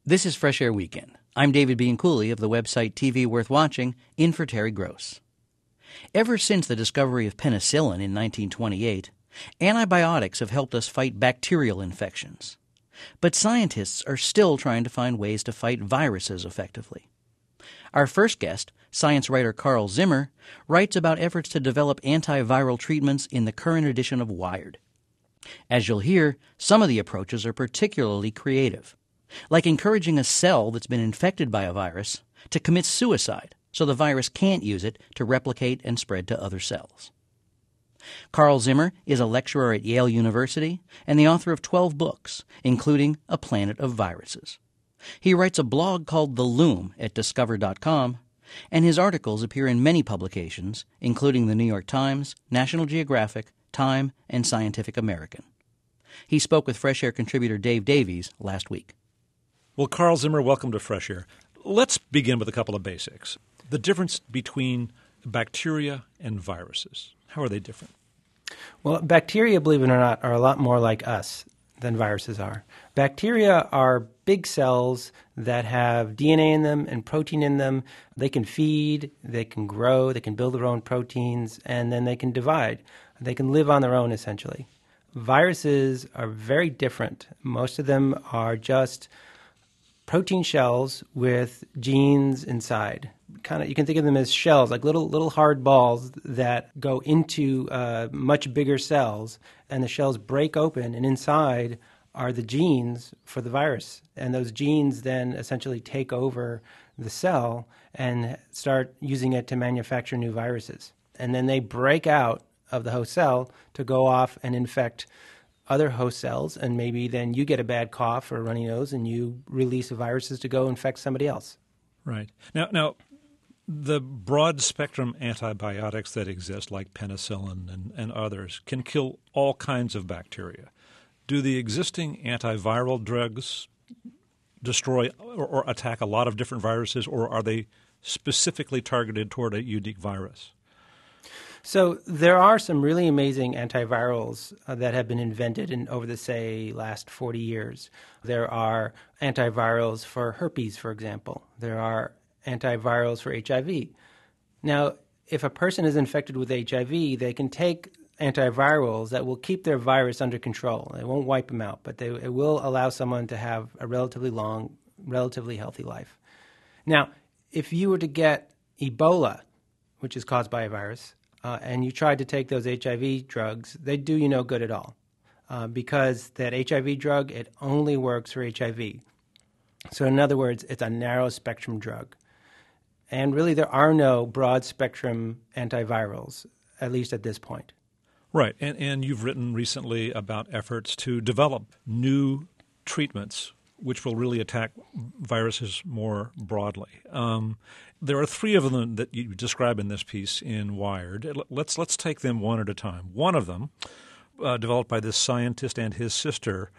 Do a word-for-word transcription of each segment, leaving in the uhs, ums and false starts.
This is Fresh Air Weekend. I'm David Bianculli of the website T V Worth Watching, in for Terry Gross. Ever since the discovery of penicillin in nineteen twenty-eight, antibiotics have helped us fight bacterial infections. But scientists are still trying to find ways to fight viruses effectively. Our first guest, science writer Carl Zimmer, writes about efforts to develop antiviral treatments in the current edition of Wired. As you'll hear, some of the approaches are particularly creative, like encouraging a cell that's been infected by a virus to commit suicide so the virus can't use it to replicate and spread to other cells. Carl Zimmer is a lecturer at Yale University and the author of twelve books, including A Planet of Viruses. He writes a blog called The Loom at discover dot com, and his articles appear in many publications, including the New York Times, National Geographic, Time, and Scientific American. He spoke with Fresh Air contributor Dave Davies last week. Well, Carl Zimmer, welcome to Fresh Air. Let's begin with a couple of basics. The difference between bacteria and viruses. How are they different? Well, bacteria, believe it or not, are a lot more like us than viruses are. Bacteria are big cells that have D N A in them and protein in them. They can feed, they can grow, they can build their own proteins, and then they can divide. They can live on their own, essentially. Viruses are very different. Most of them are just protein shells with genes inside. Kind of, you can think of them as shells, like little little hard balls that go into uh, much bigger cells, and the shells break open, and inside are the genes for the virus. And those genes then essentially take over the cell and start using it to manufacture new viruses. And then they break out of the host cell to go off and infect other host cells, and maybe then you get a bad cough or a runny nose and you release the viruses to go infect somebody else. Right. Now, now the broad-spectrum antibiotics that exist, like penicillin and, and others, can kill all kinds of bacteria. Do the existing antiviral drugs destroy or, or attack a lot of different viruses, or are they specifically targeted toward a unique virus? So there are some really amazing antivirals uh, that have been invented in over the, say, last forty years. There are antivirals for herpes, for example. There are antivirals for H I V. Now, if a person is infected with H I V, they can take antivirals that will keep their virus under control. It won't wipe them out, but they, it will allow someone to have a relatively long, relatively healthy life. Now, if you were to get Ebola, which is caused by a virus, uh, and you tried to take those H I V drugs, they do you no good at all uh, because that H I V drug, it only works for H I V. So in other words, it's a narrow-spectrum drug. And really there are no broad-spectrum antivirals, at least at this point. Right, and, and you've written recently about efforts to develop new treatments which will really attack viruses more broadly. Um, there are three of them that you describe in this piece in Wired. Let's let's take them one at a time. One of them, uh, developed by this scientist and his sister,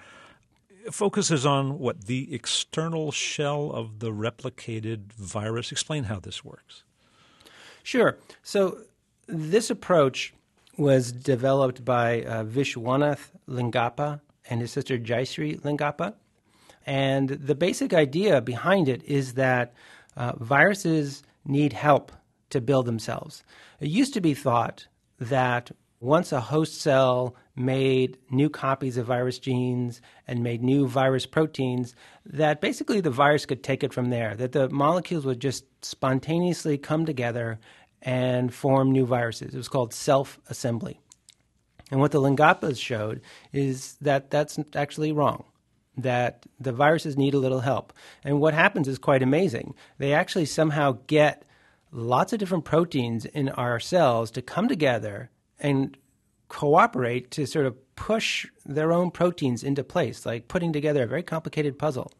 focuses on what the external shell of the replicated virus. Explain how this works. Sure. So this approach was developed by uh, Vishwanath Lingappa and his sister Jayashree Lingappa. And the basic idea behind it is that uh, viruses need help to build themselves. It used to be thought that once a host cell made new copies of virus genes and made new virus proteins, that basically the virus could take it from there, that the molecules would just spontaneously come together and form new viruses. It was called self-assembly. And what the Lingappas showed is that that's actually wrong, that the viruses need a little help. And what happens is quite amazing. They actually somehow get lots of different proteins in our cells to come together and cooperate to sort of push their own proteins into place, like putting together a very complicated puzzle.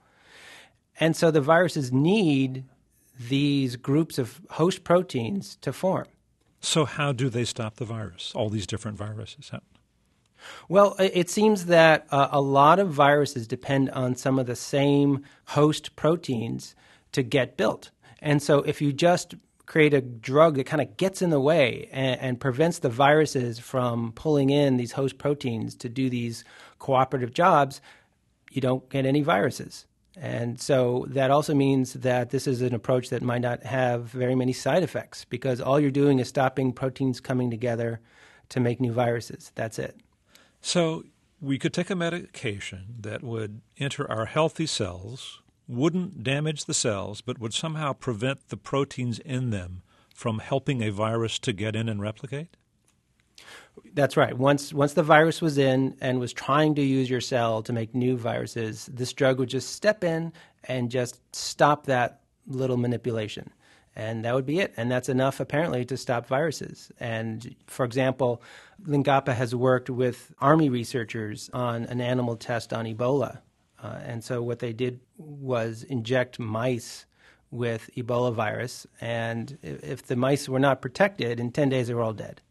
And so the viruses need these groups of host proteins to form. So how do they stop the virus, all these different viruses? How? Well, it seems that uh, a lot of viruses depend on some of the same host proteins to get built. And so if you just create a drug that kind of gets in the way and, and prevents the viruses from pulling in these host proteins to do these cooperative jobs, you don't get any viruses. And so that also means that this is an approach that might not have very many side effects, because all you're doing is stopping proteins coming together to make new viruses. That's it. So we could take a medication that would enter our healthy cells, wouldn't damage the cells, but would somehow prevent the proteins in them from helping a virus to get in and replicate? That's right. Once once the virus was in and was trying to use your cell to make new viruses, this drug would just step in and just stop that little manipulation. And that would be it. And that's enough, apparently, to stop viruses. And, for example, Lingapa has worked with Army researchers on an animal test on Ebola. Uh, and so what they did was inject mice with Ebola virus. And if the mice were not protected, in ten days they were all dead.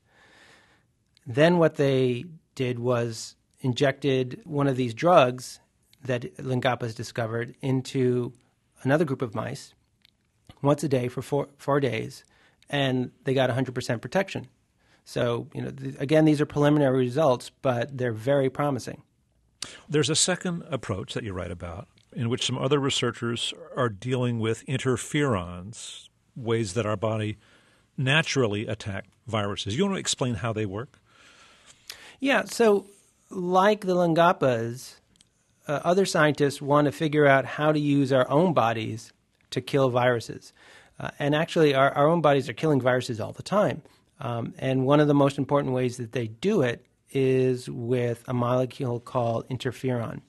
Then what they did was injected one of these drugs that Lingapa has discovered into another group of mice once a day for four, four days, and they got one hundred percent protection. So, you know, th- again, these are preliminary results, but they're very promising. There's a second approach that you write about in which some other researchers are dealing with interferons, ways that our body naturally attack viruses. You want to explain how they work? Yeah, so like the Lingapas, uh, other scientists want to figure out how to use our own bodies to kill viruses. Uh, and actually, our, our own bodies are killing viruses all the time. Um, and one of the most important ways that they do it is with a molecule called interferon.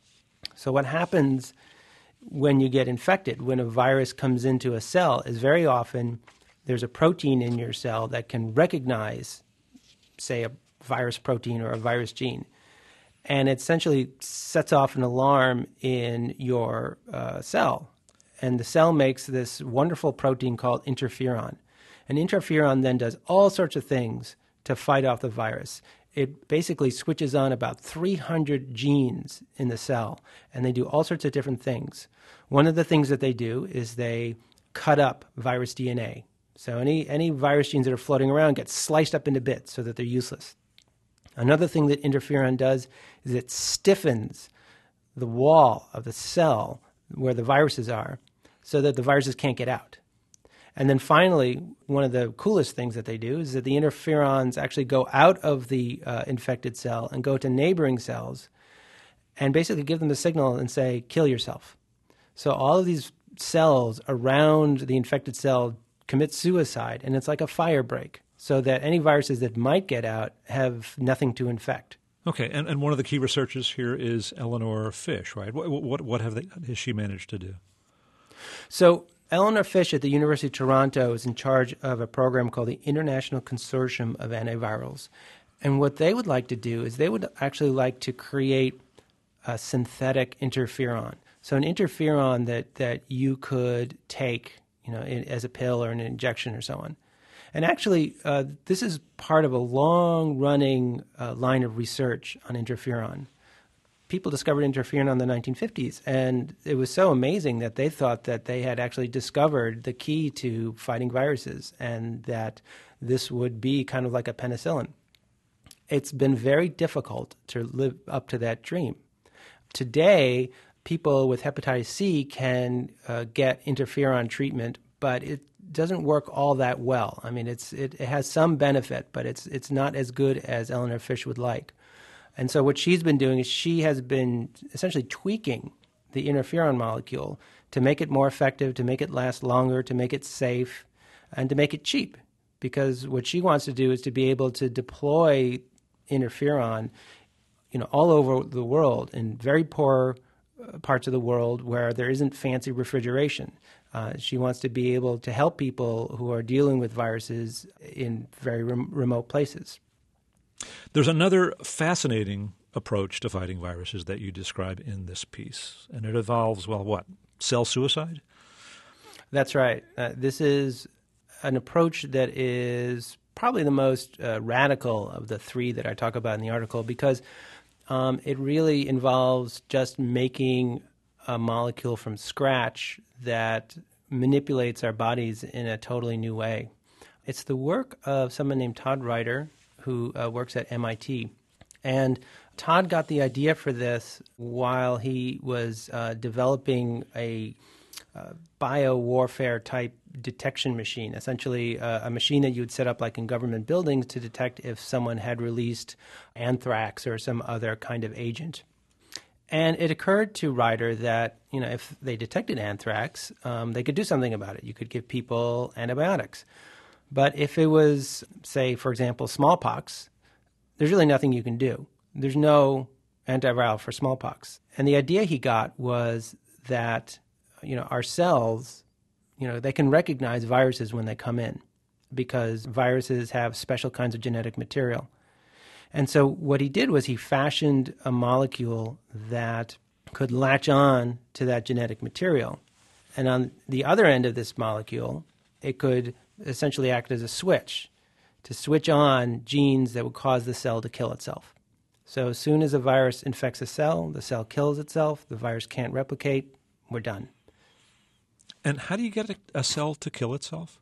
So what happens when you get infected, when a virus comes into a cell, is very often there's a protein in your cell that can recognize, say, a virus protein or a virus gene. And it essentially sets off an alarm in your uh, cell. And the cell makes this wonderful protein called interferon. And interferon then does all sorts of things to fight off the virus. It basically switches on about three hundred genes in the cell, and they do all sorts of different things. One of the things that they do is they cut up virus D N A. So any, any virus genes that are floating around get sliced up into bits so that they're useless. Another thing that interferon does is it stiffens the wall of the cell where the viruses are so that the viruses can't get out. And then finally, one of the coolest things that they do is that the interferons actually go out of the uh, infected cell and go to neighboring cells and basically give them a signal and say, kill yourself. So all of these cells around the infected cell commit suicide, and it's like a fire break, so that any viruses that might get out have nothing to infect. Okay, and, and one of the key researchers here is Eleanor Fish, right? What what, what have they, has she managed to do? So Eleanor Fish at the University of Toronto is in charge of a program called the International Consortium of Antivirals. And what they would like to do is they would actually like to create a synthetic interferon. So an interferon that, that you could take, you know, in, as a pill or an injection or so on. And actually, uh, this is part of a long-running uh, line of research on interferon. People discovered interferon in the nineteen fifties, and it was so amazing that they thought that they had actually discovered the key to fighting viruses and that this would be kind of like a penicillin. It's been very difficult to live up to that dream. Today, people with hepatitis C can uh, get interferon treatment, but it doesn't work all that well. I mean, it's it, it has some benefit, but it's it's not as good as Eleanor Fish would like. And so what she's been doing is she has been essentially tweaking the interferon molecule to make it more effective, to make it last longer, to make it safe, and to make it cheap. Because what she wants to do is to be able to deploy interferon, you know, all over the world in very poor parts of the world where there isn't fancy refrigeration. Uh, she wants to be able to help people who are dealing with viruses in very rem- remote places. There's another fascinating approach to fighting viruses that you describe in this piece, and it involves, well, what, cell suicide? That's right. Uh, this is an approach that is probably the most uh, radical of the three that I talk about in the article because um, it really involves just making a molecule from scratch that manipulates our bodies in a totally new way. It's the work of someone named Todd Ryder, who uh, works at M I T. And Todd got the idea for this while he was uh, developing a uh, biowarfare type detection machine, essentially uh, a machine that you would set up like in government buildings to detect if someone had released anthrax or some other kind of agent. And it occurred to Ryder that, you know, if they detected anthrax, um, they could do something about it. You could give people antibiotics. But if it was, say, for example, smallpox, there's really nothing you can do. There's no antiviral for smallpox. And the idea he got was that, you know, our cells, you know, they can recognize viruses when they come in because viruses have special kinds of genetic material. And so what he did was he fashioned a molecule that could latch on to that genetic material. And on the other end of this molecule, it could essentially act as a switch to switch on genes that would cause the cell to kill itself. So as soon as a virus infects a cell, the cell kills itself, the virus can't replicate, we're done. And how do you get a, a cell to kill itself?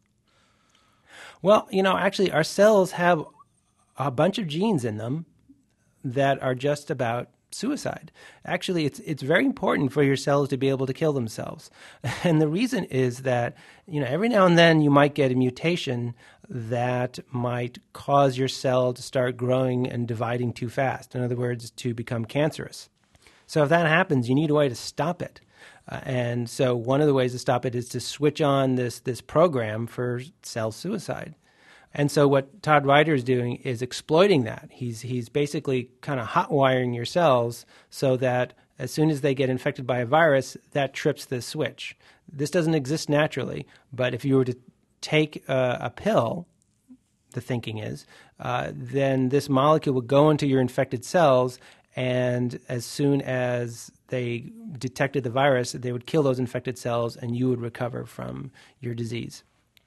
Well, you know, actually our cells have a bunch of genes in them that are just about suicide. Actually, it's it's very important for your cells to be able to kill themselves. And the reason is that, you know, every now and then you might get a mutation that might cause your cell to start growing and dividing too fast. In other words, to become cancerous. So if that happens, you need a way to stop it. Uh, and so one of the ways to stop it is to switch on this this program for cell suicide. And so what Todd Ryder is doing is exploiting that. He's he's basically kind of hot wiring your cells so that as soon as they get infected by a virus, that trips the switch. This doesn't exist naturally, but if you were to take a, a pill, the thinking is, uh, then this molecule would go into your infected cells, and as soon as they detected the virus, they would kill those infected cells, and you would recover from your disease.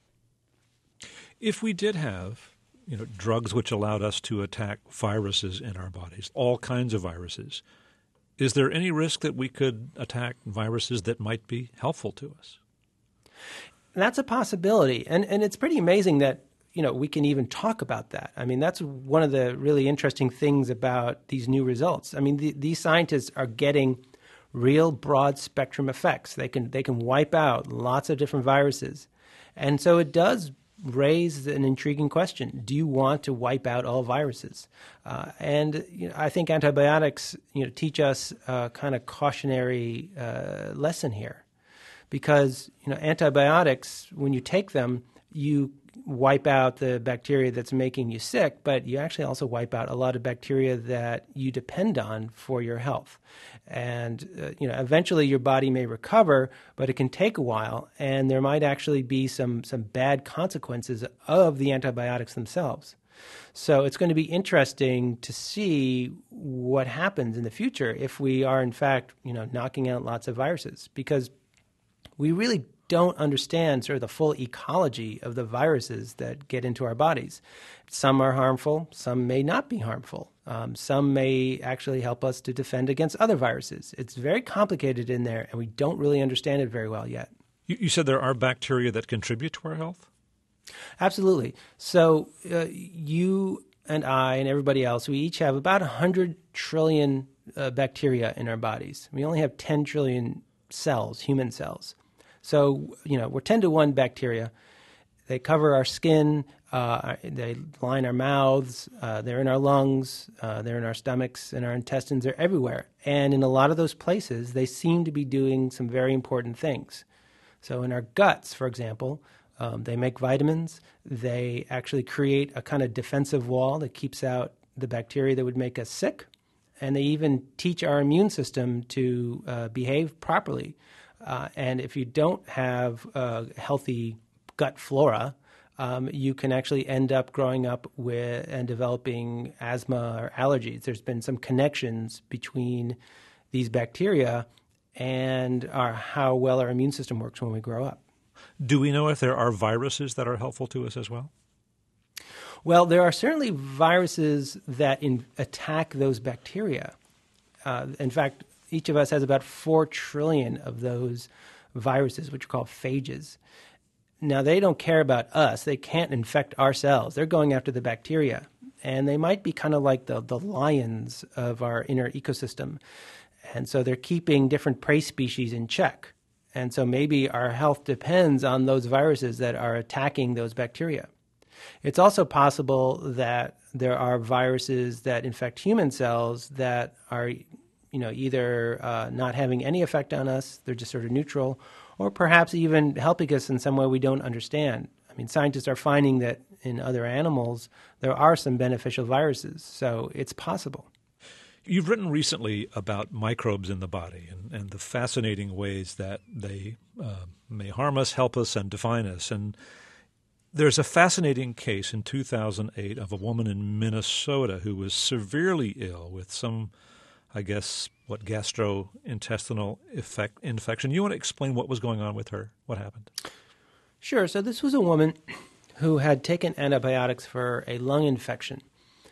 If we did have, you know, drugs which allowed us to attack viruses in our bodies, all kinds of viruses, is there any risk that we could attack viruses that might be helpful to us? That's a possibility. And and it's pretty amazing that, you know, we can even talk about that. I mean, that's one of the really interesting things about these new results. I mean, the, these scientists are getting real broad spectrum effects. They can they can wipe out lots of different viruses. And so it does raise an intriguing question. Do you want to wipe out all viruses? Uh, and you know, I think antibiotics, you know, teach us a kind of cautionary uh, lesson here, because you know, antibiotics, when you take them, you wipe out the bacteria that's making you sick, but you actually also wipe out a lot of bacteria that you depend on for your health. And uh, you know, eventually your body may recover, but it can take a while, and there might actually be some some bad consequences of the antibiotics themselves. So it's going to be interesting to see what happens in the future if we are in fact, you know, knocking out lots of viruses, because we really don't understand sort of the full ecology of the viruses that get into our bodies. Some are harmful, some may not be harmful. Um, some may actually help us to defend against other viruses. It's very complicated in there, and we don't really understand it very well yet. You, you said there are bacteria that contribute to our health? Absolutely. So uh, you and I and everybody else, we each have about one hundred trillion uh, bacteria in our bodies. We only have ten trillion cells, human cells. So, you know, we're ten to one bacteria. They cover our skin, uh, they line our mouths, uh, they're in our lungs, uh, they're in our stomachs, in our intestines, they're everywhere. And in a lot of those places, they seem to be doing some very important things. So in our guts, for example, um, they make vitamins. They actually create a kind of defensive wall that keeps out the bacteria that would make us sick. And they even teach our immune system to uh, behave properly. Uh, and if you don't have a healthy gut flora, um, you can actually end up growing up with and developing asthma or allergies. There's been some connections between these bacteria and our, how well our immune system works when we grow up. Do we know if there are viruses that are helpful to us as well? Well, there are certainly viruses that in, attack those bacteria. Uh, in fact, each of us has about four trillion of those viruses, which are called phages. Now, they don't care about us. They can't infect our cells. They're going after the bacteria. and they might be kind of like the, the lions of our inner ecosystem. And so they're keeping different prey species in check. And so maybe our health depends on those viruses that are attacking those bacteria. It's also possible that there are viruses that infect human cells that are, you know, either uh, not having any effect on us, they're just sort of neutral, or perhaps even helping us in some way we don't understand. I mean, scientists are finding that in other animals, there are some beneficial viruses, so it's possible. You've written recently about microbes in the body and, and the fascinating ways that they uh, may harm us, help us, and define us. And there's a fascinating case in two thousand eight of a woman in Minnesota who was severely ill with some, I guess, what, gastrointestinal effect, infection. You want to explain what was going on with her? What happened? Sure. So this was a woman who had taken antibiotics for a lung infection.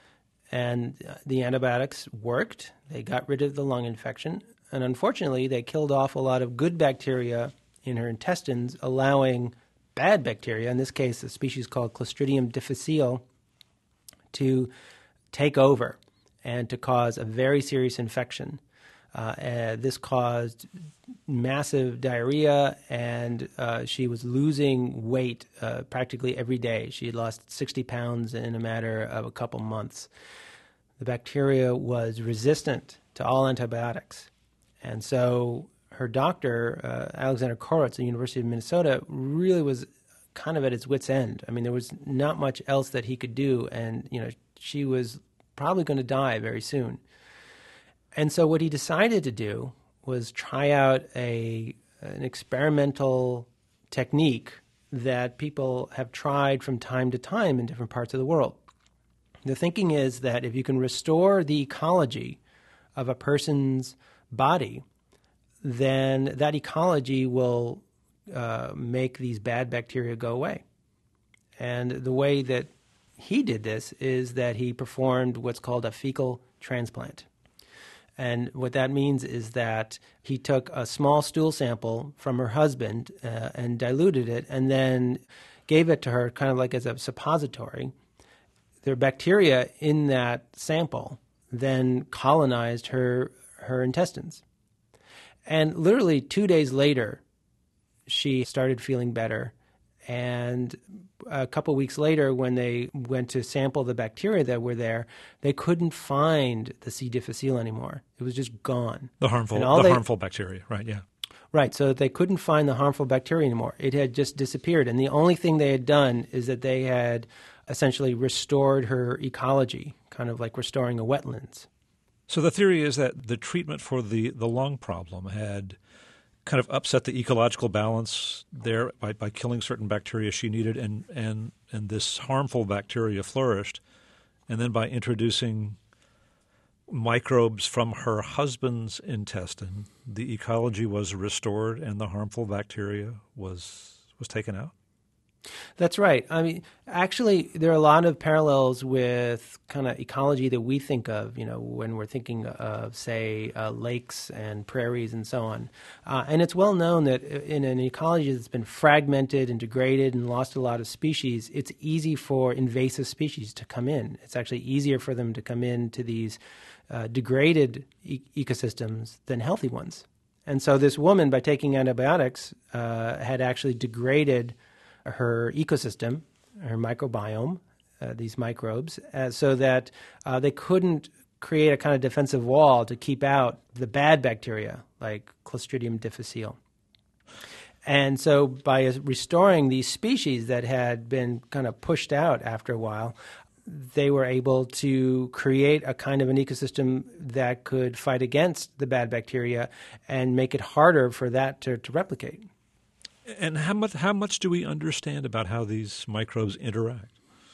And the antibiotics worked. They got rid of the lung infection. And unfortunately, they killed off a lot of good bacteria in her intestines, allowing bad bacteria, in this case a species called Clostridium difficile, to take over and to cause a very serious infection. Uh, and this caused massive diarrhea, and uh, she was losing weight uh, practically every day. She had lost sixty pounds in a matter of a couple months. The bacteria was resistant to all antibiotics. And so her doctor, uh, Alexander Koretz at the University of Minnesota, really was kind of at his wit's end. I mean, there was not much else that he could do, and you know, she was probably going to die very soon. And so what he decided to do was try out a an experimental technique that people have tried from time to time in different parts of the world. The thinking is that if you can restore the ecology of a person's body, then that ecology will uh, make these bad bacteria go away. And the way that he did this is that he performed what's called a fecal transplant. And what that means is that he took a small stool sample from her husband uh, and diluted it and then gave it to her kind of like as a suppository. The bacteria in that sample then colonized her her intestines. And literally two days later, she started feeling better. And a couple weeks later, when they went to sample the bacteria that were there, they couldn't find the C. difficile anymore. It was just gone. The harmful, the they, harmful bacteria, right? Yeah. Right. So they couldn't find the harmful bacteria anymore. It had just disappeared. And the only thing they had done is that they had essentially restored her ecology, kind of like restoring a wetlands. So the theory is that the treatment for the, the lung problem had kind of upset the ecological balance there by, by killing certain bacteria she needed, and, and, and this harmful bacteria flourished. And then by introducing microbes from her husband's intestine, the ecology was restored and the harmful bacteria was was taken out? That's right. I mean, actually, there are a lot of parallels with kind of ecology that we think of, you know, when we're thinking of, say, uh, lakes and prairies and so on. Uh, and it's well known that in an ecology that's been fragmented and degraded and lost a lot of species, it's easy for invasive species to come in. It's actually easier for them to come into these uh, degraded e- ecosystems than healthy ones. And so this woman, by taking antibiotics, uh, had actually degraded her ecosystem, her microbiome, uh, these microbes, uh, so that uh, they couldn't create a kind of defensive wall to keep out the bad bacteria like Clostridium difficile. And so by restoring these species that had been kind of pushed out after a while, they were able to create a kind of an ecosystem that could fight against the bad bacteria and make it harder for that to, to replicate. And how much how much do we understand about how these microbes interact?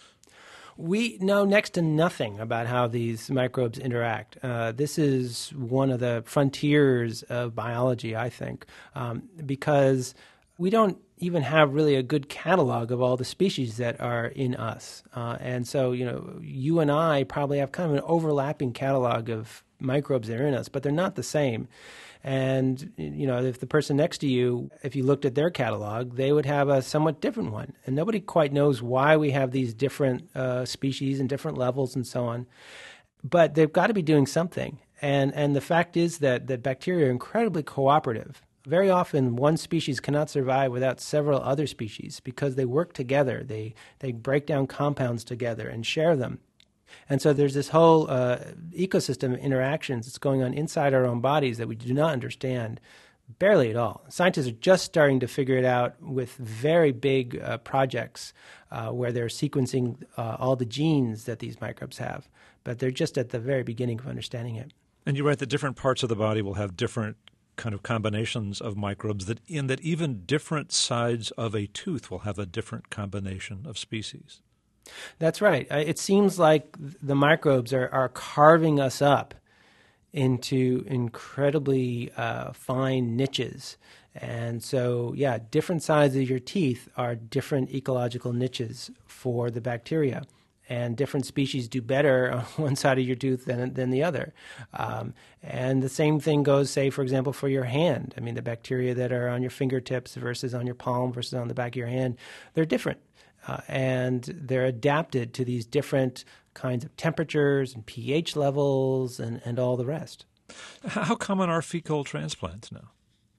We know next to nothing about how these microbes interact. Uh, this is one of the frontiers of biology, I think, um, because we don't even have really a good catalog of all the species that are in us. Uh, and so, you know, you and I probably have kind of an overlapping catalog of microbes that are in us, but they're not the same. And, you know, if the person next to you, if you looked at their catalog, they would have a somewhat different one. And nobody quite knows why we have these different uh, species and different levels and so on. But they've got to be doing something. And and the fact is that, that bacteria are incredibly cooperative. Very often, one species cannot survive without several other species because they work together. They they break down compounds together and share them. And so there's this whole uh, ecosystem of interactions that's going on inside our own bodies that we do not understand barely at all. Scientists are just starting to figure it out with very big uh, projects uh, where they're sequencing uh, all the genes that these microbes have. But they're just at the very beginning of understanding it. And you're right that different parts of the body will have different kind of combinations of microbes, that in that even different sides of a tooth will have a different combination of species. That's right. It seems like the microbes are, are carving us up into incredibly uh, fine niches. And so, yeah, different sides of your teeth are different ecological niches for the bacteria. And different species do better on one side of your tooth than than the other. Um, and the same thing goes, say, for example, for your hand. I mean, the bacteria that are on your fingertips versus on your palm versus on the back of your hand, they're different. Uh, and they're adapted to these different kinds of temperatures and pH levels and, and all the rest. How common are fecal transplants now?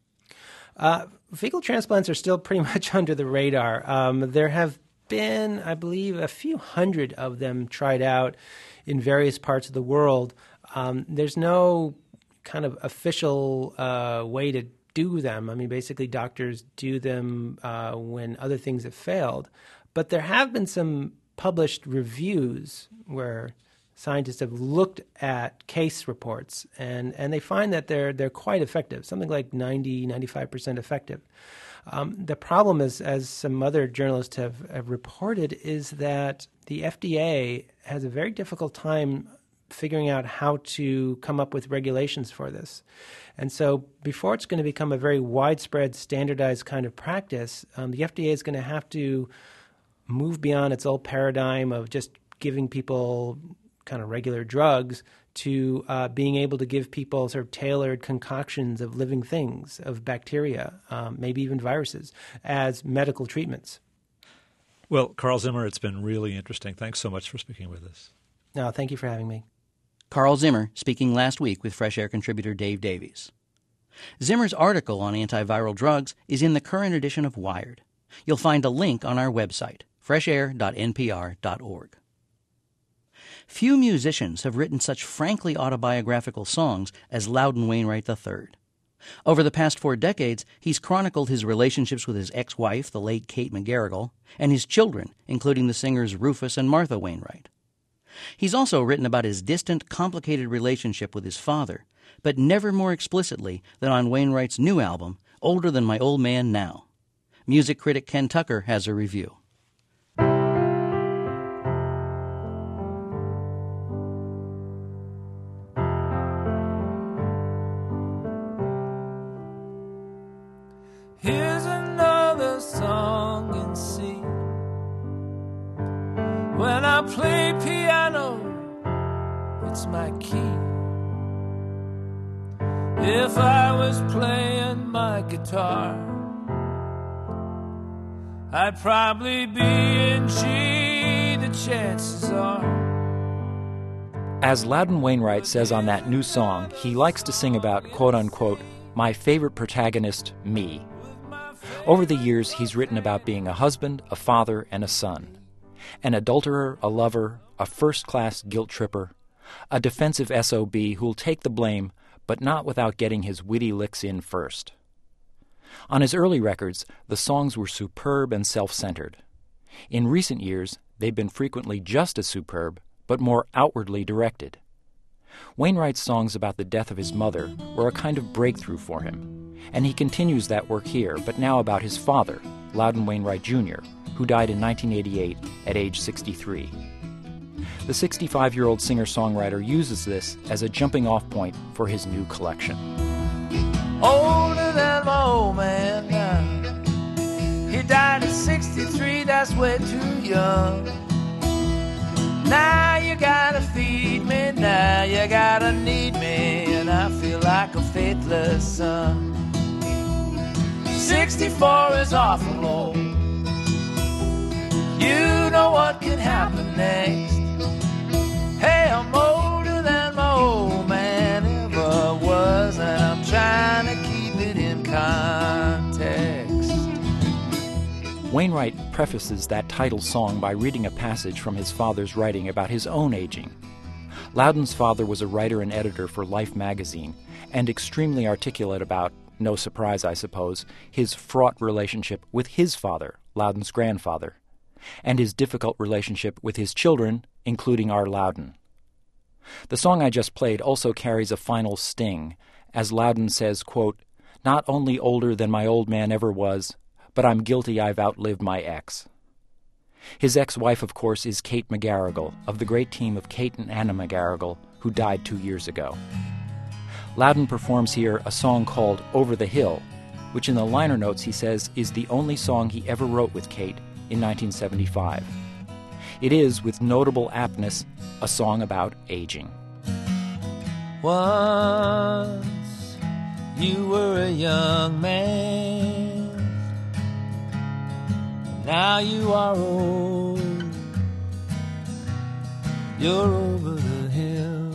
Uh, fecal transplants are still pretty much under the radar. Um, there have been, I believe, a few hundred of them tried out in various parts of the world. Um, there's no kind of official uh, way to do them. I mean, basically, doctors do them uh, when other things have failed. But there have been some published reviews where scientists have looked at case reports, and, and they find that they're they're quite effective, something like ninety, ninety-five percent effective. Um, the problem is, as some other journalists have, have reported, is that the F D A has a very difficult time figuring out how to come up with regulations for this. And so before it's going to become a very widespread, standardized kind of practice, um, the F D A is going to have to move beyond its old paradigm of just giving people kind of regular drugs to uh, being able to give people sort of tailored concoctions of living things, of bacteria, um, maybe even viruses, as medical treatments. Well, Carl Zimmer, it's been really interesting. Thanks so much for speaking with us. No, thank you for having me. Carl Zimmer speaking last week with Fresh Air contributor Dave Davies. Zimmer's article on antiviral drugs is in the current edition of Wired. You'll find a link on our website, fresh air dot n p r dot org. Few musicians have written such frankly autobiographical songs as Loudon Wainwright the third. Over the past four decades, he's chronicled his relationships with his ex-wife, the late Kate McGarrigle, and his children, including the singers Rufus and Martha Wainwright. He's also written about his distant, complicated relationship with his father, but never more explicitly than on Wainwright's new album, Older Than My Old Man Now. Music critic Ken Tucker has a review. Here's another song in C. When I play piano, it's my key. If I was playing my guitar, I'd probably be in G, the chances are. As Loudon Wainwright says on that new song, he likes to sing about, quote-unquote, my favorite protagonist, me. Over the years, he's written about being a husband, a father, and a son. An adulterer, a lover, a first-class guilt tripper, a defensive S O B who'll take the blame, but not without getting his witty licks in first. On his early records, the songs were superb and self-centered. In recent years, they've been frequently just as superb, but more outwardly directed. Wainwright's songs about the death of his mother were a kind of breakthrough for him, and he continues that work here, but now about his father, Loudon Wainwright Junior, who died in nineteen eighty-eight at age sixty-three. The sixty-five-year-old singer-songwriter uses this as a jumping-off point for his new collection. Older than my old man now. He died at sixty-three, that's way too young. Now you gotta feed me, now you gotta need me, and I feel like a faithless son. Sixty-four is awful old. You know what can happen next. Hey, I'm older than my old man ever was, and I'm trying to keep it in context. Wainwright prefaces that title song by reading a passage from his father's writing about his own aging. Loudon's father was a writer and editor for Life magazine, and extremely articulate about, no surprise I suppose, his fraught relationship with his father, Loudon's grandfather, and his difficult relationship with his children, including our Loudon. The song I just played also carries a final sting, as Loudon says, quote, "Not only older than my old man ever was, but I'm guilty I've outlived my ex." His ex-wife, of course, is Kate McGarrigle, of the great team of Kate and Anna McGarrigle, who died two years ago. Loudon performs here a song called Over the Hill, which in the liner notes he says is the only song he ever wrote with Kate in nineteen seventy-five. It is, with notable aptness, a song about aging. Once you were a young man, now you are old. You're over the hill.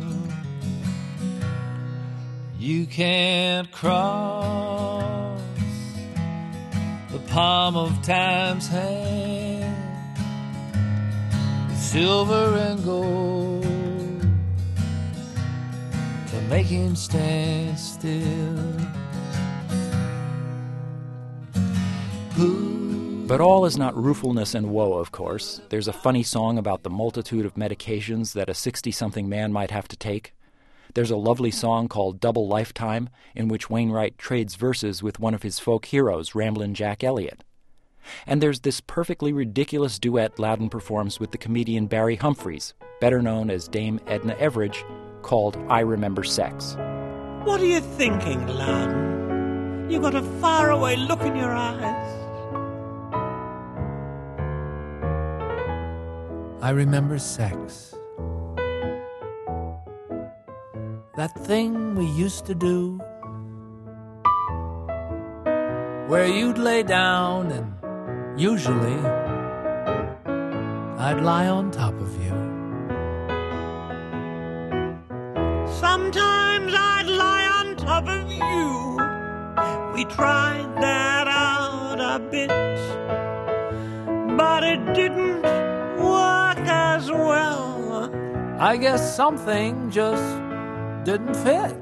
You can't cross the palm of time's hand with silver and gold to make him stand still. Who But all is not ruefulness and woe, of course. There's a funny song about the multitude of medications that a sixty-something man might have to take. There's a lovely song called Double Lifetime, in which Wainwright trades verses with one of his folk heroes, Ramblin' Jack Elliott. And there's this perfectly ridiculous duet Loudon performs with the comedian Barry Humphries, better known as Dame Edna Everage, called I Remember Sex. What are you thinking, Loudon? You've got a faraway look in your eyes. I remember sex. That thing we used to do, where you'd lay down and usually I'd lie on top of you. Sometimes I'd lie on top of you. We tried that out a bit, but it didn't work as well. I guess something just didn't fit.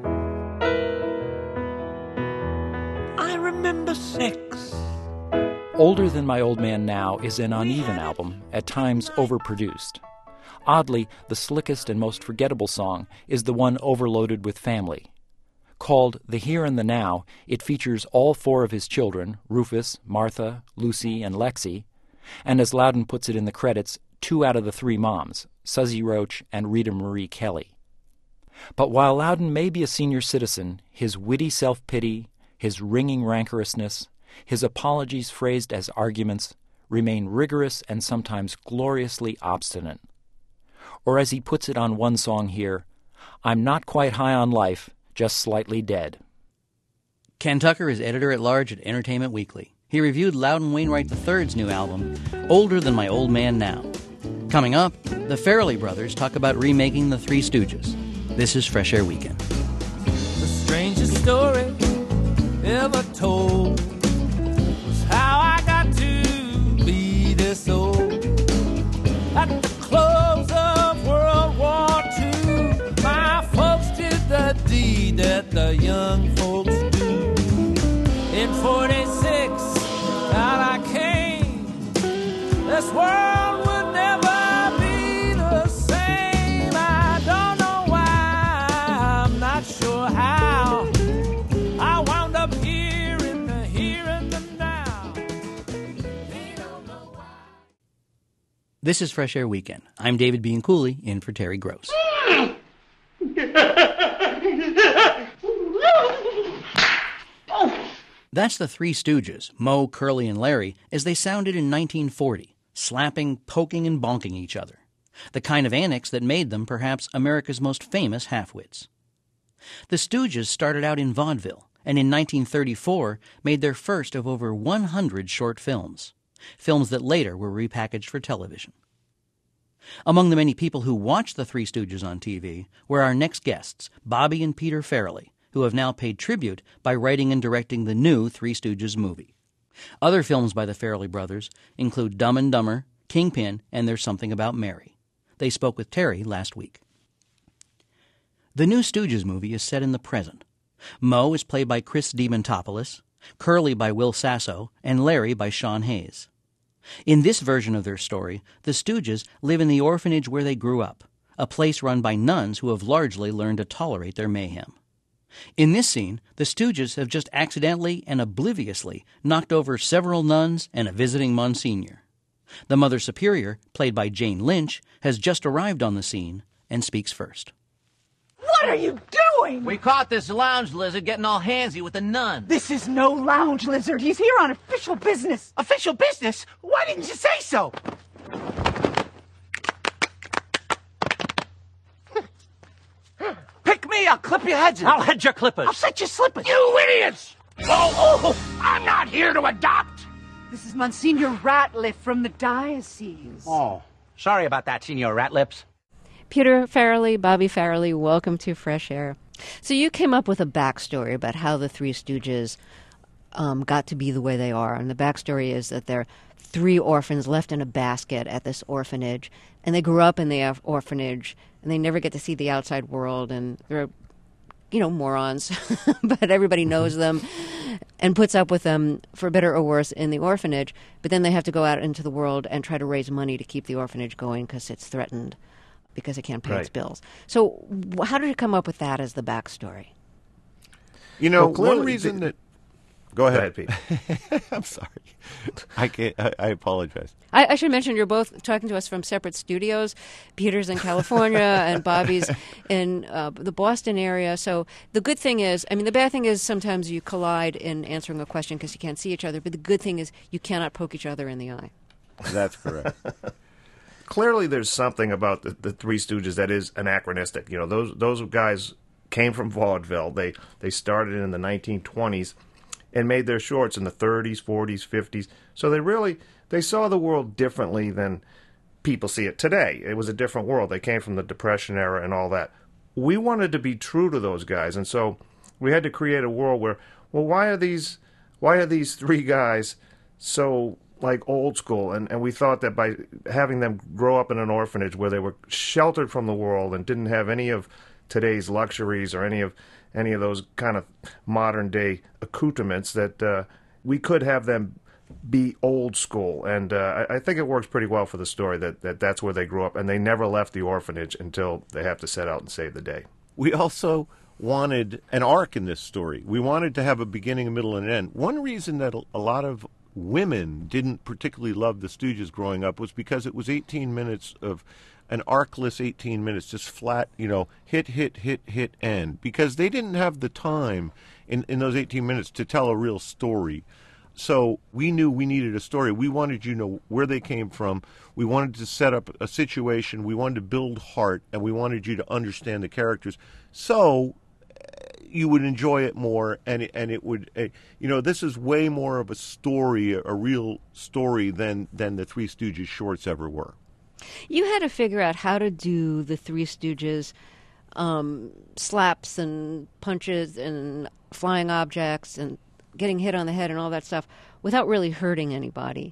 I remember sex. Older Than My Old Man Now is an uneven album, at times overproduced. Oddly, the slickest and most forgettable song is the one overloaded with family. Called The Here and the Now, it features all four of his children, Rufus, Martha, Lucy, and Lexi, and as Loudon puts it in the credits, two out of the three moms, Suzy Roach and Rita Marie Kelly. But while Loudon may be a senior citizen, his witty self-pity, his ringing rancorousness, his apologies phrased as arguments, remain rigorous and sometimes gloriously obstinate. Or as he puts it on one song here, I'm not quite high on life, just slightly dead. Ken Tucker is editor-at-large at Entertainment Weekly. He reviewed Loudon Wainwright the third's new album, Older Than My Old Man Now. Coming up, the Farrelly brothers talk about remaking The Three Stooges. This is Fresh Air Weekend. The strangest story ever told was how I got to be this old. At the close of World War Two, my folks did the deed that the young folks do. In forty-six, out I came. This world would never be the same. I don't know why, I'm not sure how. I wound up here in the here and the now. They don't know why. This is Fresh Air Weekend. I'm David Bean Cooley, in for Terry Gross. That's the Three Stooges, Moe, Curly, and Larry, as they sounded in nineteen forty, slapping, poking, and bonking each other. The kind of antics that made them perhaps America's most famous half-wits. The Stooges started out in vaudeville, and in nineteen thirty-four made their first of over one hundred short films, films that later were repackaged for television. Among the many people who watched the Three Stooges on T V were our next guests, Bobby and Peter Farrelly, who have now paid tribute by writing and directing the new Three Stooges movie. Other films by the Farrelly brothers include Dumb and Dumber, Kingpin, and There's Something About Mary. They spoke with Terry last week. The new Stooges movie is set in the present. Moe is played by Chris Demontopoulos, Curly by Will Sasso, and Larry by Sean Hayes. In this version of their story, the Stooges live in the orphanage where they grew up, a place run by nuns who have largely learned to tolerate their mayhem. In this scene, the Stooges have just accidentally and obliviously knocked over several nuns and a visiting Monsignor. The Mother Superior, played by Jane Lynch, has just arrived on the scene and speaks first. What are you doing? We caught this lounge lizard getting all handsy with the nun. This is no lounge lizard. He's here on official business. Official business? Why didn't you say so? Pick me, I'll clip your heads in. I'll head your clippers. I'll set your slippers. You idiots! Oh, oh, I'm not here to adopt. This is Monsignor Ratliff from the diocese. Oh, sorry about that, Senor Ratlips. Peter Farrelly, Bobby Farrelly, welcome to Fresh Air. So you came up with a backstory about how the Three Stooges um, got to be the way they are. And the backstory is that they're three orphans left in a basket at this orphanage. And they grew up in the orphanage, and they never get to see the outside world. And they're, you know, morons. But everybody knows them and puts up with them, for better or worse, in the orphanage. But then they have to go out into the world and try to raise money to keep the orphanage going because it's threatened, because it can't pay right. its bills. So how did you come up with that as the backstory? You know, well, clearly, one reason the, that... Go ahead. Go ahead, Pete. I'm sorry. I can't. I, I apologize. I, I should mention you're both talking to us from separate studios. Peter's in California and Bobby's in uh, the Boston area. So the good thing is, I mean, the bad thing is sometimes you collide in answering a question because you can't see each other. But the good thing is you cannot poke each other in the eye. That's correct. Clearly, there's something about the, the Three Stooges that is anachronistic. You know, those those guys came from vaudeville. They they started in the nineteen twenties and made their shorts in the thirties, forties, fifties. So they really they saw the world differently than people see it today. It was a different world. They came from the Depression era and all that. We wanted to be true to those guys, and so we had to create a world where, well, why are these why are these three guys so like old school? And, and we thought that by having them grow up in an orphanage where they were sheltered from the world and didn't have any of today's luxuries or any of any of those kind of modern day accoutrements, that uh, we could have them be old school. And uh, I, I think it works pretty well for the story that, that that's where they grew up, and they never left the orphanage until they have to set out and save the day. We also wanted an arc in this story. We wanted to have a beginning, a middle, and an end. One reason that a lot of women didn't particularly love the Stooges growing up was because it was eighteen minutes of an arcless eighteen minutes, just flat, you know, hit, hit, hit, hit, end. Because they didn't have the time in, in those eighteen minutes to tell a real story. So we knew we needed a story. We wanted you to know where they came from. We wanted to set up a situation. We wanted to build heart, and we wanted you to understand the characters. So you would enjoy it more, and it, and it would, uh, you know, this is way more of a story, a real story, than, than the Three Stooges shorts ever were. You had to figure out how to do the Three Stooges um, slaps and punches and flying objects and getting hit on the head and all that stuff without really hurting anybody.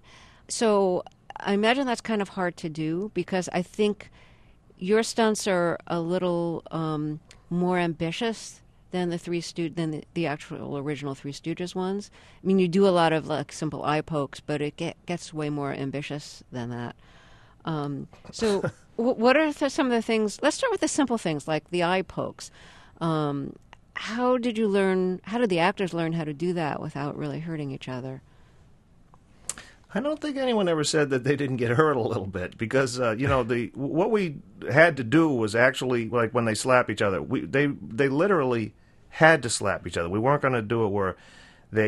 So I imagine that's kind of hard to do, because I think your stunts are a little um, more ambitious than the three Sto- than the, the actual original Three Stooges ones. I mean, you do a lot of like simple eye pokes, but it get, gets way more ambitious than that. Um, so w- what are th- some of the things? Let's start with the simple things like the eye pokes. Um, how did you learn? How did the actors learn how to do that without really hurting each other? I don't think anyone ever said that they didn't get hurt a little bit, because uh, you know the what we had to do was actually, like when they slap each other, we they they literally had to slap each other. We weren't going to do it where they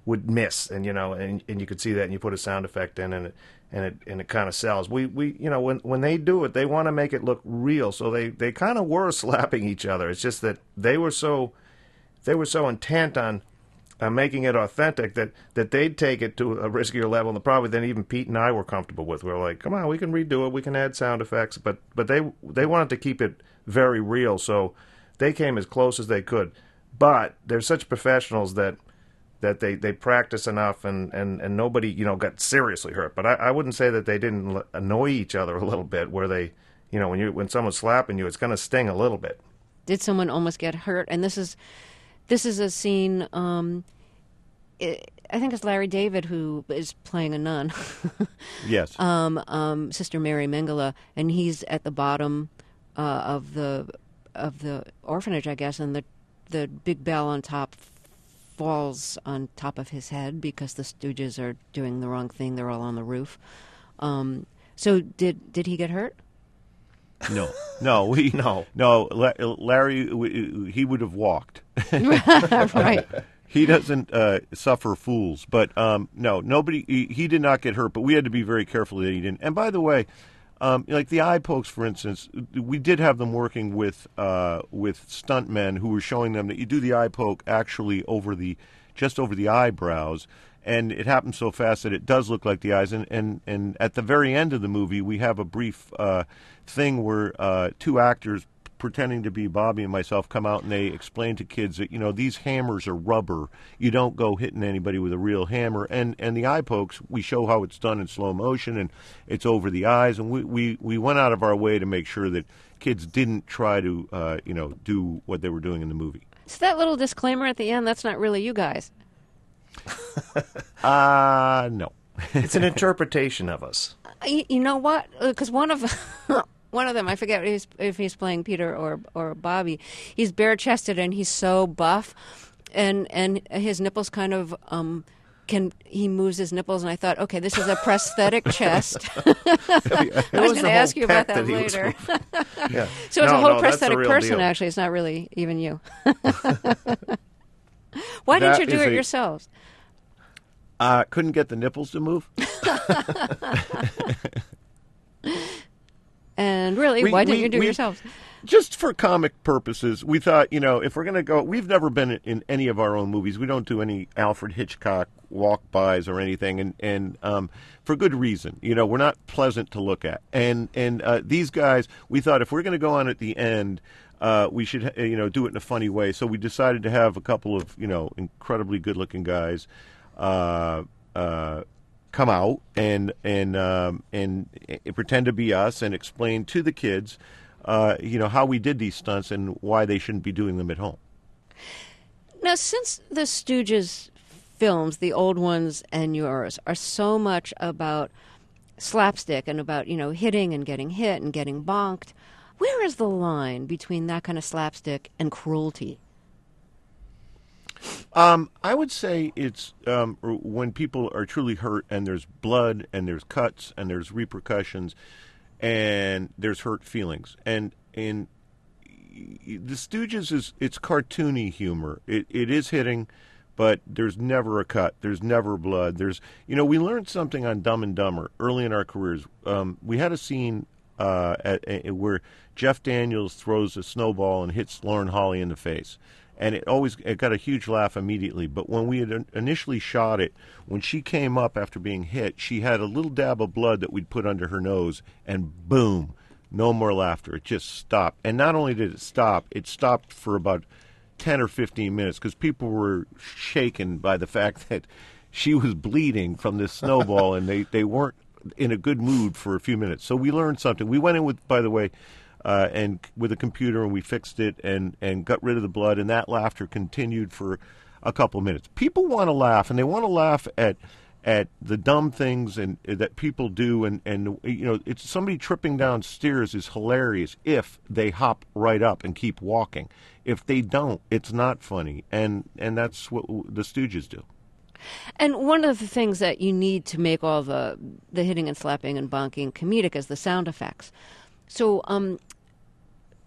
would miss, and you know, and and you could see that, and you put a sound effect in, and it and it and it kind of sells. We we you know when when they do it, they want to make it look real, so they they kind of were slapping each other. It's just that they were so they were so intent on uh, making it authentic that that they'd take it to a riskier level, and probably than even Pete and I were comfortable with. We were like, come on, we can redo it, we can add sound effects, but but they they wanted to keep it very real, so they came as close as they could. But they're such professionals that that they, they practice enough, and, and, and nobody, you know, got seriously hurt. But I, I wouldn't say that they didn't annoy each other a little bit, where they, you know, when you when someone's slapping you, it's going to sting a little bit. Did someone almost get hurt? And this is this is a scene, um, it, I think it's Larry David who is playing a nun. Yes. Um, um, Sister Mary Mengele, and he's at the bottom uh, of the of the orphanage, I guess, and the the big bell on top falls on top of his head because the Stooges are doing the wrong thing. They're all on the roof. Um, so did did he get hurt? No, no, we no, no. Larry, he would have walked. Right. He doesn't uh, suffer fools, but um, no, nobody. He, he did not get hurt, but we had to be very careful that he didn't. And by the way, um, like the eye pokes, for instance, we did have them working with uh, with stuntmen who were showing them that you do the eye poke actually over the just over the eyebrows, and it happens so fast that it does look like the eyes. And and, and at the very end of the movie, we have a brief uh, thing where uh, two actors pretending to be Bobby and myself come out and they explain to kids that, you know, these hammers are rubber. You don't go hitting anybody with a real hammer. And and the eye pokes, we show how it's done in slow motion, and it's over the eyes. And we, we, we went out of our way to make sure that kids didn't try to, uh, you know, do what they were doing in the movie. So that little disclaimer at the end, that's not really you guys. uh, no. It's an interpretation of us. You, you know what? Because one of... One of them, I forget if he's, if he's playing Peter or or Bobby. He's bare chested and he's so buff, and and his nipples kind of um can he moves his nipples, and I thought, okay, this is a prosthetic chest. I was going to ask you about that, that later. Yeah. So it's no, a whole no, prosthetic person. Deal. Actually, it's not really even you. Why didn't That you do is it a- yourselves? Uh, couldn't get the nipples to move. And really, We- why didn't we- you do it we- yourselves? Just for comic purposes, we thought, you know, if we're going to go, we've never been in any of our own movies. We don't do any Alfred Hitchcock walk-bys or anything, and and um, for good reason. You know, we're not pleasant to look at. And and uh, these guys, we thought if we're going to go on at the end, uh, we should, you know, do it in a funny way. So we decided to have a couple of, you know, incredibly good-looking guys uh, uh, come out and and um, and, and pretend to be us and explain to the kids, uh, you know, how we did these stunts and why they shouldn't be doing them at home. Now, since the Stooges films, the old ones and yours, are so much about slapstick and about, you know, hitting and getting hit and getting bonked, where is the line between that kind of slapstick and cruelty? Um, I would say it's um, when people are truly hurt and there's blood and there's cuts and there's repercussions and there's hurt feelings. And in the Stooges, is it's cartoony humor. It it is hitting, but there's never a cut. There's never blood. There's you know we learned something on Dumb and Dumber early in our careers. Um, we had a scene uh, at, at, where Jeff Daniels throws a snowball and hits Lauren Holly in the face. And it always it got a huge laugh immediately. But when we had initially shot it, when she came up after being hit, she had a little dab of blood that we'd put under her nose, and boom, no more laughter. It just stopped. And not only did it stop, it stopped for about ten or fifteen minutes because people were shaken by the fact that she was bleeding from this snowball, and they, they weren't in a good mood for a few minutes. So we learned something. We went in with, by the way, Uh, and with a computer, and we fixed it and, and got rid of the blood, and that laughter continued for a couple minutes. People want to laugh, and they want to laugh at at the dumb things and that people do, and, and you know, it's somebody tripping down stairs is hilarious if they hop right up and keep walking. If they don't, it's not funny, and and that's what the Stooges do. And one of the things that you need to make all the the hitting and slapping and bonking comedic is the sound effects. So, um,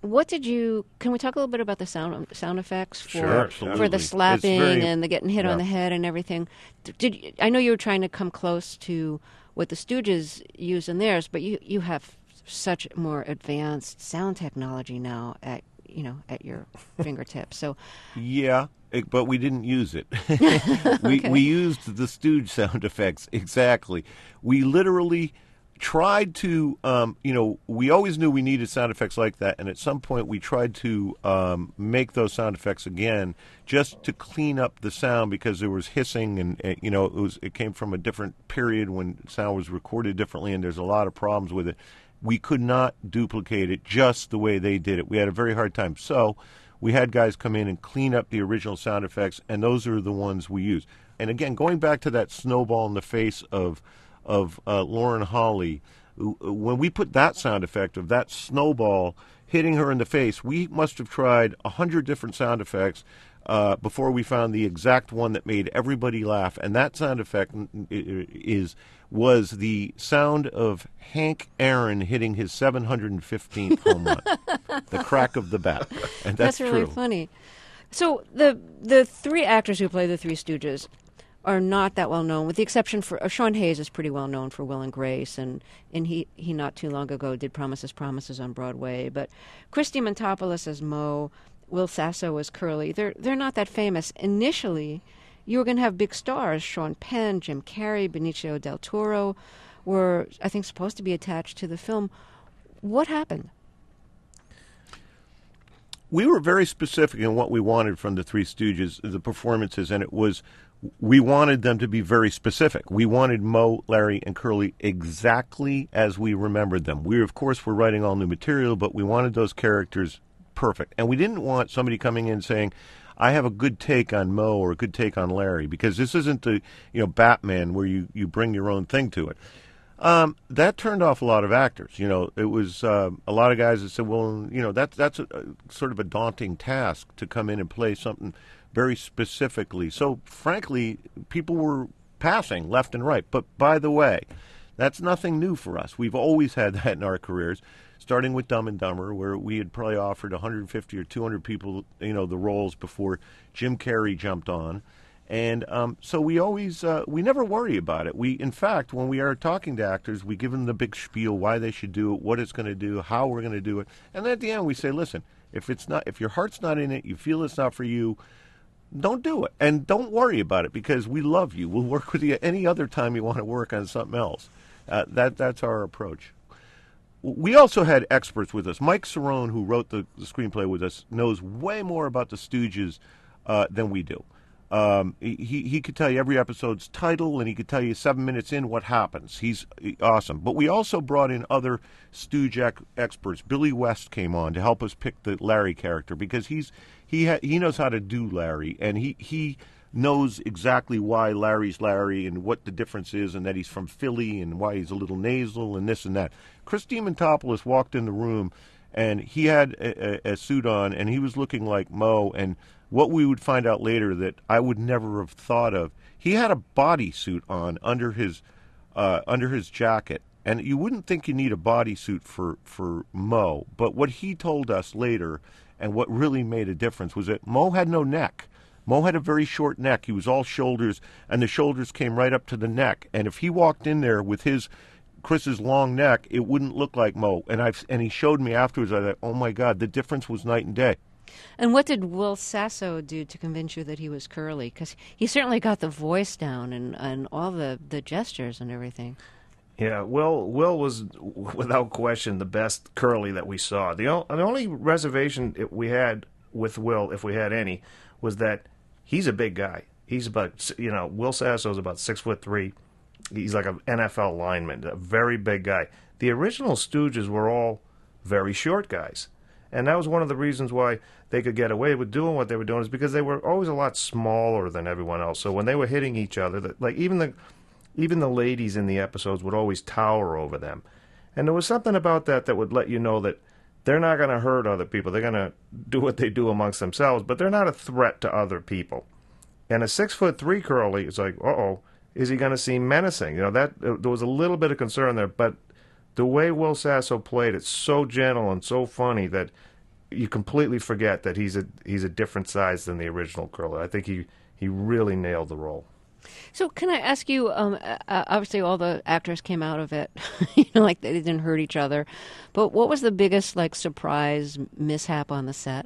what did you? Can we talk a little bit about the sound sound effects for Sure, absolutely. for the slapping very- and the getting hit yeah. on the head and everything? Did you, I know you were trying to come close to what the Stooges use in theirs, but you you have such more advanced sound technology now at you know at your fingertips. So Yeah, it, but we didn't use it. we Okay. we used the Stooge sound effects exactly. We literally tried to, um, you know, we always knew we needed sound effects like that, and at some point we tried to um, make those sound effects again, just to clean up the sound because there was hissing, and uh, you know, it was it came from a different period when sound was recorded differently, and there's a lot of problems with it. We could not duplicate it just the way they did it. We had a very hard time. So we had guys come in and clean up the original sound effects, and those are the ones we use. And again, going back to that snowball in the face of of uh, Lauren Holly, when we put that sound effect of that snowball hitting her in the face, we must have tried a hundred different sound effects uh, before we found the exact one that made everybody laugh. And that sound effect is was the sound of Hank Aaron hitting his seven hundred fifteenth home run, the crack of the bat. And that's, that's really true. funny. So the the three actors who play the Three Stooges are not that well known, with the exception for uh, Sean Hayes is pretty well known for Will and Grace, and, and he, he not too long ago did Promises, Promises on Broadway. But Christy Montopoulos as Mo, Will Sasso as Curly, they're they're not that famous. Initially, you were going to have big stars. Sean Penn, Jim Carrey, Benicio del Toro were, I think, supposed to be attached to the film. What happened? We were very specific in what we wanted from the Three Stooges, the performances, and it was we wanted them to be very specific. We wanted Mo, Larry, and Curly exactly as we remembered them. We, of course, were writing all new material, but we wanted those characters perfect. And we didn't want somebody coming in saying, I have a good take on Mo or a good take on Larry, because this isn't the you know Batman where you, you bring your own thing to it. Um, that turned off a lot of actors. You know, it was uh, a lot of guys that said, well, you know, that, that's a, a sort of a daunting task to come in and play something very specifically. So, frankly, people were passing left and right. But, by the way, that's nothing new for us. We've always had that in our careers, starting with Dumb and Dumber, where we had probably offered one hundred fifty or two hundred people, you know, the roles before Jim Carrey jumped on. And um, so we always, uh, we never worry about it. We, in fact, when we are talking to actors, we give them the big spiel, why they should do it, what it's going to do, how we're going to do it. And then at the end we say, listen, if it's not, if your heart's not in it, you feel it's not for you, don't do it. And don't worry about it, because we love you. We'll work with you any other time you want to work on something else. Uh, that That's our approach. We also had experts with us. Mike Cerrone, who wrote the, the screenplay with us, knows way more about the Stooges uh, than we do. Um, he he could tell you every episode's title, and he could tell you seven minutes in what happens. He's awesome. But we also brought in other Stooge ex- experts. Billy West came on to help us pick the Larry character, because he's he ha- he knows how to do Larry, and he he knows exactly why Larry's Larry and what the difference is, and that he's from Philly and why he's a little nasal and this and that. Christy Montopoulos walked in the room, and he had a, a, a suit on, and he was looking like Mo, and what we would find out later that I would never have thought of, he had a bodysuit on under his uh, under his jacket, and you wouldn't think you need a bodysuit for, for Mo, but what he told us later, and what really made a difference, was that Mo had no neck. Mo had a very short neck. He was all shoulders, and the shoulders came right up to the neck. And if he walked in there with his Chris's long neck, it wouldn't look like Mo. And I've and he showed me afterwards. I thought, oh my God, the difference was night and day. And what did Will Sasso do to convince you that he was Curly? Because he certainly got the voice down and, and all the, the gestures and everything. Yeah, Will Will was, without question, the best Curly that we saw. The, o- the only reservation it- we had with Will, if we had any, was that he's a big guy. He's about, you know, Will Sasso's about six foot three. He's like an N F L lineman, a very big guy. The original Stooges were all very short guys. And that was one of the reasons why they could get away with doing what they were doing, is because they were always a lot smaller than everyone else. So when they were hitting each other, that, like even the even the ladies in the episodes would always tower over them. And there was something about that that would let you know that they're not going to hurt other people. They're going to do what they do amongst themselves, but they're not a threat to other people. And a six foot three Curly is like, uh-oh, is he going to seem menacing? You know, that uh, there was a little bit of concern there, but the way Will Sasso played it, so gentle and so funny that you completely forget that he's a he's a different size than the original Curly. I think he, he really nailed the role. So can I ask you, um, uh, obviously all the actors came out of it, you know, like they didn't hurt each other, but what was the biggest, like, surprise mishap on the set?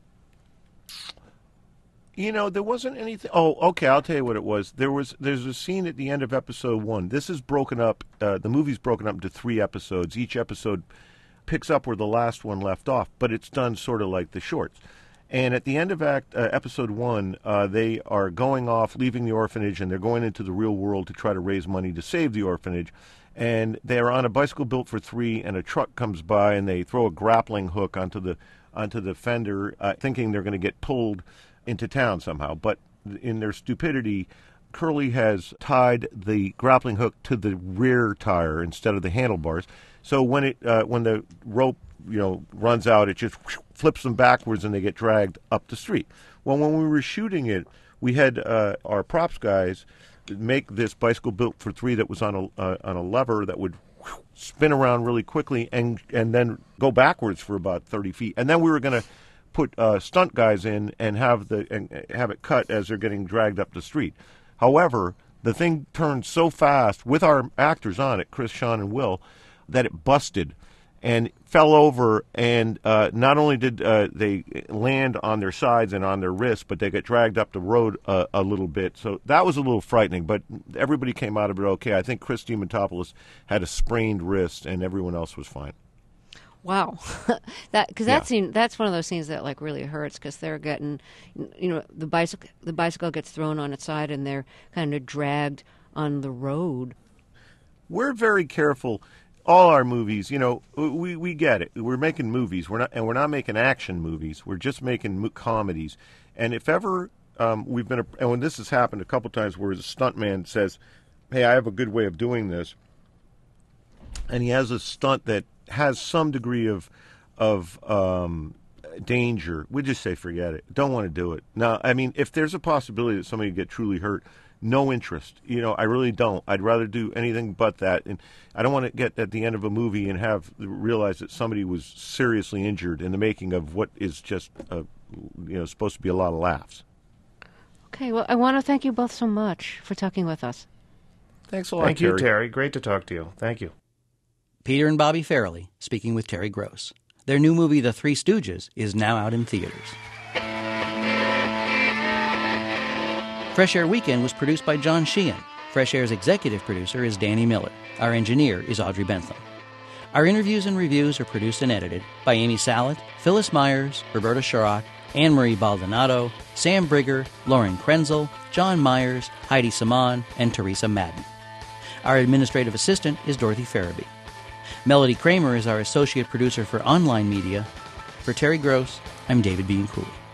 You know, there wasn't anything. Oh, okay, I'll tell you what it was. There was there's a scene at the end of episode one. This is broken up, uh, the movie's broken up into three episodes. Each episode picks up where the last one left off, but it's done sort of like the shorts. And at the end of act, uh, episode one, uh, they are going off, leaving the orphanage, and they're going into the real world to try to raise money to save the orphanage. And they are on a bicycle built for three, and a truck comes by, and they throw a grappling hook onto the onto the fender, uh, thinking they're going to get pulled into town somehow. But in their stupidity, Curly has tied the grappling hook to the rear tire instead of the handlebars. So when it uh, when the rope you know runs out, it just whoosh, flips them backwards and they get dragged up the street. Well, when we were shooting it, we had uh, our props guys make this bicycle built for three that was on a uh, on a lever that would whoosh, spin around really quickly and and then go backwards for about thirty feet. And then we were going to put uh, stunt guys in and have the and have it cut as they're getting dragged up the street. However, the thing turned so fast with our actors on it, Chris, Sean, and Will, that it busted and fell over, and uh, not only did uh, they land on their sides and on their wrists, but they got dragged up the road uh, a little bit. So that was a little frightening, but everybody came out of it okay. I think Chris Diamantopoulos had a sprained wrist, and everyone else was fine. Wow, that because that Yeah. scene that's one of those scenes that like really hurts because they're getting, you know, the bicycle the bicycle gets thrown on its side and they're kind of dragged on the road. We're very careful. All our movies, you know, we, we get it. We're making movies. We're not, and we're not making action movies. We're just making mo- comedies. And if ever um, we've been, a, and when this has happened a couple times, where the stuntman says, "Hey, I have a good way of doing this," and he has a stunt that has some degree of of um, danger, we just say, forget it. Don't want to do it. Now, I mean, if there's a possibility that somebody get truly hurt, no interest. You know, I really don't. I'd rather do anything but that. And I don't want to get at the end of a movie and have realize that somebody was seriously injured in the making of what is just, uh, you know, supposed to be a lot of laughs. Okay, well, I want to thank you both so much for talking with us. Thanks a lot, Thank Terry. you, Terry. Great to talk to you. Thank you. Peter and Bobby Farrelly speaking with Terry Gross. Their new movie, The Three Stooges, is now out in theaters. Fresh Air Weekend was produced by John Sheehan. Fresh Air's executive producer is Danny Miller. Our engineer is Audrey Bentham. Our interviews and reviews are produced and edited by Amy Salet, Phyllis Myers, Roberta Sharrock, Anne-Marie Baldonado, Sam Brigger, Lauren Krenzel, John Myers, Heidi Saman, and Teresa Madden. Our administrative assistant is Dorothy Farabee. Melody Kramer is our associate producer for online media. For Terry Gross, I'm David Bean Cooley.